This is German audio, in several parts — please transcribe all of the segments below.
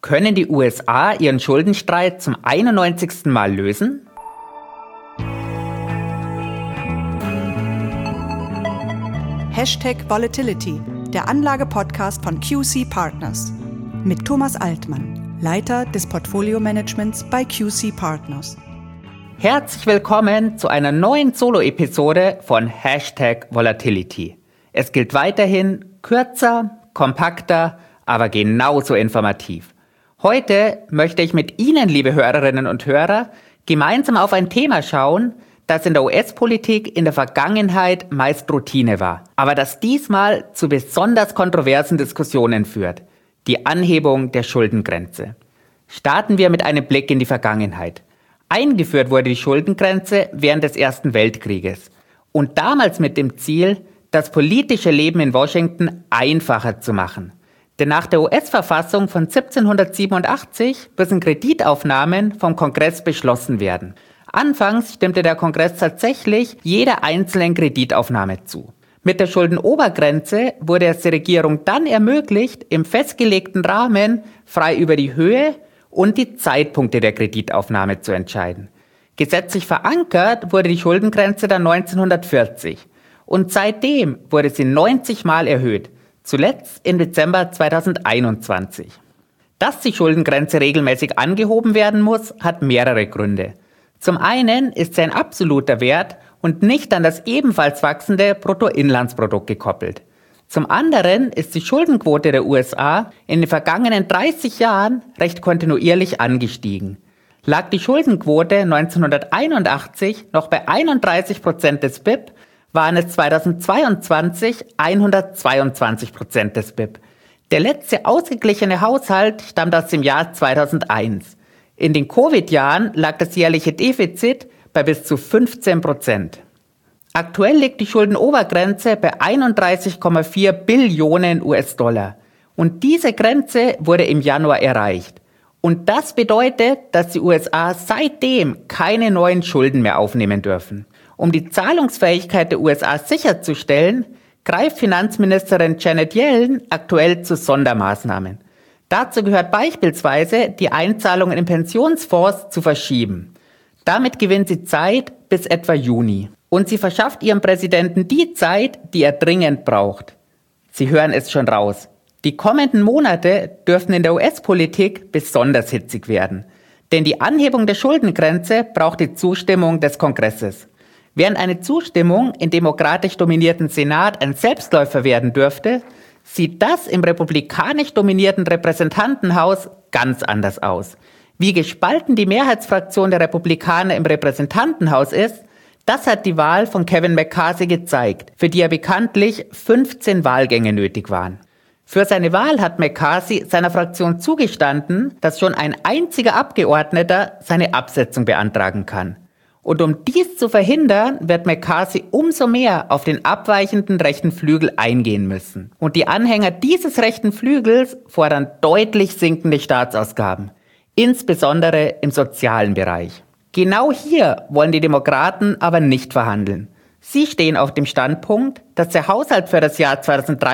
Können die USA ihren Schuldenstreit zum 91. Mal lösen? #Volatility, der Anlage-Podcast von QC Partners. Mit Thomas Altmann, Leiter des Portfolio-Managements bei QC Partners. Herzlich willkommen zu einer neuen Solo-Episode von #Volatility. Es gilt weiterhin kürzer, kompakter, aber genauso informativ. Heute möchte ich mit Ihnen, liebe Hörerinnen und Hörer, gemeinsam auf ein Thema schauen, das in der US-Politik in der Vergangenheit meist Routine war, aber das diesmal zu besonders kontroversen Diskussionen führt: die Anhebung der Schuldengrenze. Starten wir mit einem Blick in die Vergangenheit. Eingeführt wurde die Schuldengrenze während des Ersten Weltkrieges und damals mit dem Ziel, das politische Leben in Washington einfacher zu machen. Denn nach der US-Verfassung von 1787 müssen Kreditaufnahmen vom Kongress beschlossen werden. Anfangs stimmte der Kongress tatsächlich jeder einzelnen Kreditaufnahme zu. Mit der Schuldenobergrenze wurde es der Regierung dann ermöglicht, im festgelegten Rahmen frei über die Höhe und die Zeitpunkte der Kreditaufnahme zu entscheiden. Gesetzlich verankert wurde die Schuldengrenze dann 1940 und seitdem wurde sie 90 Mal erhöht. Zuletzt im Dezember 2021. Dass die Schuldengrenze regelmäßig angehoben werden muss, hat mehrere Gründe. Zum einen ist sie ein absoluter Wert und nicht an das ebenfalls wachsende Bruttoinlandsprodukt gekoppelt. Zum anderen ist die Schuldenquote der USA in den vergangenen 30 Jahren recht kontinuierlich angestiegen. Lag die Schuldenquote 1981 noch bei 31% des BIP, waren es 2022 122% des BIP. Der letzte ausgeglichene Haushalt stammt aus dem Jahr 2001. In den Covid-Jahren lag das jährliche Defizit bei bis zu 15%. Aktuell liegt die Schuldenobergrenze bei 31,4 Billionen US-Dollar. Und diese Grenze wurde im Januar erreicht. Und das bedeutet, dass die USA seitdem keine neuen Schulden mehr aufnehmen dürfen. Um die Zahlungsfähigkeit der USA sicherzustellen, greift Finanzministerin Janet Yellen aktuell zu Sondermaßnahmen. Dazu gehört beispielsweise, die Einzahlungen in Pensionsfonds zu verschieben. Damit gewinnt sie Zeit bis etwa Juni. Und sie verschafft ihrem Präsidenten die Zeit, die er dringend braucht. Sie hören es schon raus. Die kommenden Monate dürften in der US-Politik besonders hitzig werden. Denn die Anhebung der Schuldengrenze braucht die Zustimmung des Kongresses. Während eine Zustimmung im demokratisch dominierten Senat ein Selbstläufer werden dürfte, sieht das im republikanisch dominierten Repräsentantenhaus ganz anders aus. Wie gespalten die Mehrheitsfraktion der Republikaner im Repräsentantenhaus ist, das hat die Wahl von Kevin McCarthy gezeigt, für die ja bekanntlich 15 Wahlgänge nötig waren. Für seine Wahl hat McCarthy seiner Fraktion zugestanden, dass schon ein einziger Abgeordneter seine Absetzung beantragen kann. Und um dies zu verhindern, wird McCarthy umso mehr auf den abweichenden rechten Flügel eingehen müssen. Und die Anhänger dieses rechten Flügels fordern deutlich sinkende Staatsausgaben, insbesondere im sozialen Bereich. Genau hier wollen die Demokraten aber nicht verhandeln. Sie stehen auf dem Standpunkt, dass der Haushalt für das Jahr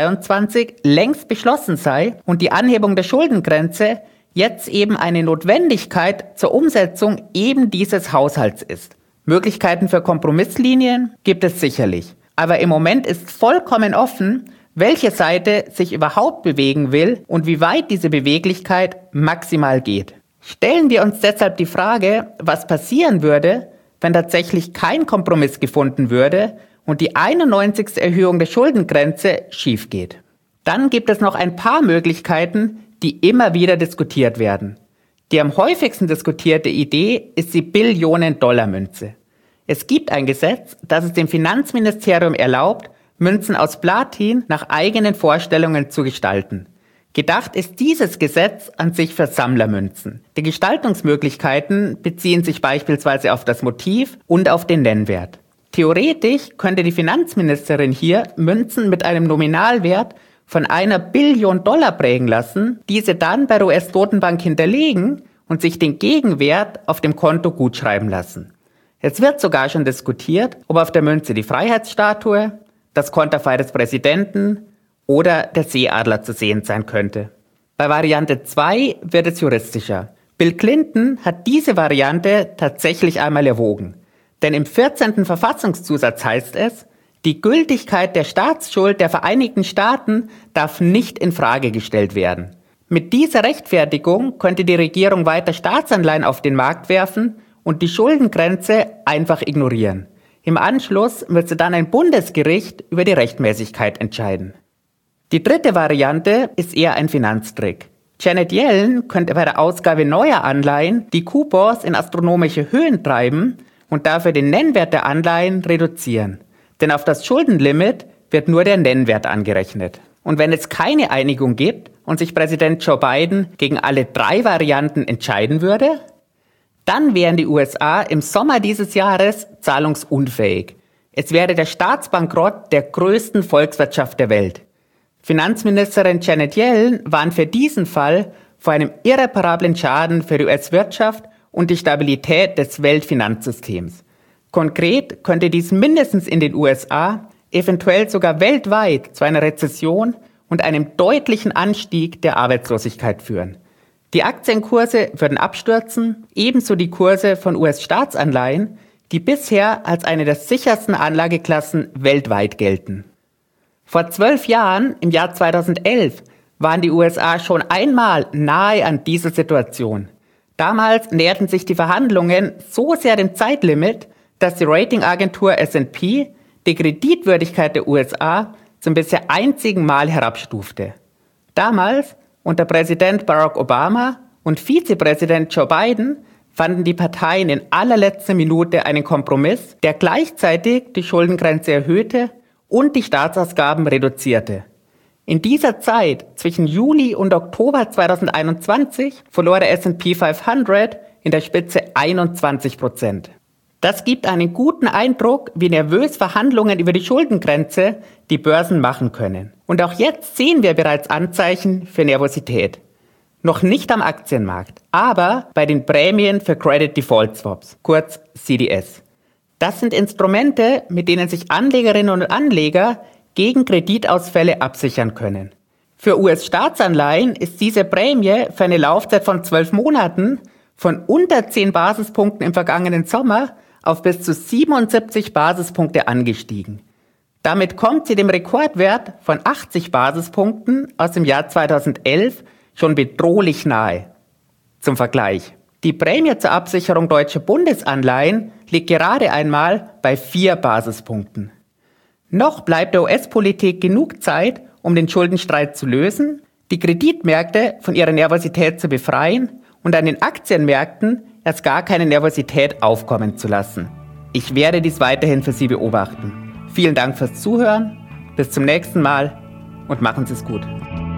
2023 längst beschlossen sei und die Anhebung der Schuldengrenze jetzt eben eine Notwendigkeit zur Umsetzung eben dieses Haushalts ist. Möglichkeiten für Kompromisslinien gibt es sicherlich. Aber im Moment ist vollkommen offen, welche Seite sich überhaupt bewegen will und wie weit diese Beweglichkeit maximal geht. Stellen wir uns deshalb die Frage, was passieren würde, wenn tatsächlich kein Kompromiss gefunden würde und die 91. Erhöhung der Schuldengrenze schief geht. Dann gibt es noch ein paar Möglichkeiten, die immer wieder diskutiert werden. Die am häufigsten diskutierte Idee ist die Billionen-Dollar-Münze. Es gibt ein Gesetz, das es dem Finanzministerium erlaubt, Münzen aus Platin nach eigenen Vorstellungen zu gestalten. Gedacht ist dieses Gesetz an sich für Sammlermünzen. Die Gestaltungsmöglichkeiten beziehen sich beispielsweise auf das Motiv und auf den Nennwert. Theoretisch könnte die Finanzministerin hier Münzen mit einem Nominalwert von 1 Billion Dollar prägen lassen, diese dann bei der US-Notenbank hinterlegen und sich den Gegenwert auf dem Konto gutschreiben lassen. Es wird sogar schon diskutiert, ob auf der Münze die Freiheitsstatue, das Konterfei des Präsidenten oder der Seeadler zu sehen sein könnte. Bei Variante 2 wird es juristischer. Bill Clinton hat diese Variante tatsächlich einmal erwogen. Denn im 14. Verfassungszusatz heißt es, die Gültigkeit der Staatsschuld der Vereinigten Staaten darf nicht in Frage gestellt werden. Mit dieser Rechtfertigung könnte die Regierung weiter Staatsanleihen auf den Markt werfen und die Schuldengrenze einfach ignorieren. Im Anschluss müsste dann ein Bundesgericht über die Rechtmäßigkeit entscheiden. Die dritte Variante ist eher ein Finanztrick. Janet Yellen könnte bei der Ausgabe neuer Anleihen die Coupons in astronomische Höhen treiben und dafür den Nennwert der Anleihen reduzieren. Denn auf das Schuldenlimit wird nur der Nennwert angerechnet. Und wenn es keine Einigung gibt und sich Präsident Joe Biden gegen alle 3 Varianten entscheiden würde, dann wären die USA im Sommer dieses Jahres zahlungsunfähig. Es wäre der Staatsbankrott der größten Volkswirtschaft der Welt. Finanzministerin Janet Yellen warnt für diesen Fall vor einem irreparablen Schaden für die US-Wirtschaft und die Stabilität des Weltfinanzsystems. Konkret könnte dies mindestens in den USA, eventuell sogar weltweit zu einer Rezession und einem deutlichen Anstieg der Arbeitslosigkeit führen. Die Aktienkurse würden abstürzen, ebenso die Kurse von US-Staatsanleihen, die bisher als eine der sichersten Anlageklassen weltweit gelten. Vor 12 Jahren, im Jahr 2011, waren die USA schon einmal nahe an dieser Situation. Damals näherten sich die Verhandlungen so sehr dem Zeitlimit, dass die Ratingagentur S&P die Kreditwürdigkeit der USA zum bisher einzigen Mal herabstufte. Damals, unter Präsident Barack Obama und Vizepräsident Joe Biden, fanden die Parteien in allerletzter Minute einen Kompromiss, der gleichzeitig die Schuldengrenze erhöhte und die Staatsausgaben reduzierte. In dieser Zeit, zwischen Juli und Oktober 2021, verlor der S&P 500 in der Spitze 21%. Das gibt einen guten Eindruck, wie nervös Verhandlungen über die Schuldengrenze die Börsen machen können. Und auch jetzt sehen wir bereits Anzeichen für Nervosität. Noch nicht am Aktienmarkt, aber bei den Prämien für Credit Default Swaps, kurz CDS. Das sind Instrumente, mit denen sich Anlegerinnen und Anleger gegen Kreditausfälle absichern können. Für US-Staatsanleihen ist diese Prämie für eine Laufzeit von 12 Monaten von unter 10 Basispunkten im vergangenen Sommer auf bis zu 77 Basispunkte angestiegen. Damit kommt sie dem Rekordwert von 80 Basispunkten aus dem Jahr 2011 schon bedrohlich nahe. Zum Vergleich: Die Prämie zur Absicherung deutscher Bundesanleihen liegt gerade einmal bei 4 Basispunkten. Noch bleibt der US-Politik genug Zeit, um den Schuldenstreit zu lösen, die Kreditmärkte von ihrer Nervosität zu befreien und an den Aktienmärkten erst gar keine Nervosität aufkommen zu lassen. Ich werde dies weiterhin für Sie beobachten. Vielen Dank fürs Zuhören, bis zum nächsten Mal und machen Sie es gut.